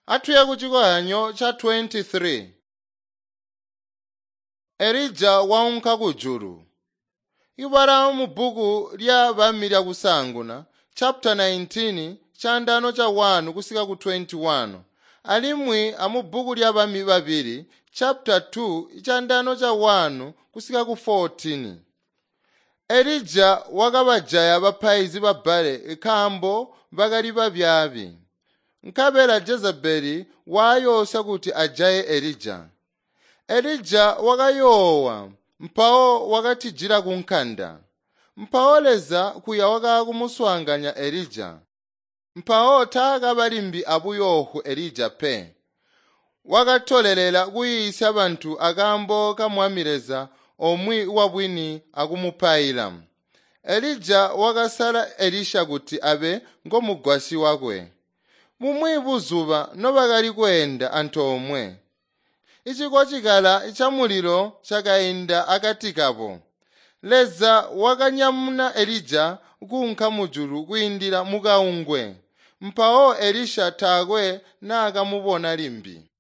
Atuye ku chikoyanyo cha 23. Elija waunka ku julu. Ibara mu buku lya bami lya kusanguna chapter 19 chandano cha 1 kusika ku 21. Alimwi amu buku lya bami babiri chapter 2 chandano cha 1 kusika ku 14. Elija wakabajaya bapaizi babale ikambo bakali babyabi. Nkabela Jezebeli wayosa kuti ajaye Elija. Elija wakayowa mpawo wakatijira kunkanda. Mpawoleza kuya wakakumuswanganya Elija. Mpawo taka balimbi abuyohu Elija pe. Wakatolelela kuyisa bantu akambo kamwamireza omwi wabwini akumupayila. Elija wakasala Elisha kuti abe ngomugwasi wakwe. Mumwi buzuba no bakali kwenda anthu omwe. Ichiko chikala cha muliro chakayenda akatikapo. Leza wakanyamuna Elija kunka mujulu kuyindira mukaungwe. Mpawo Elisha takwe na akamubona limbi.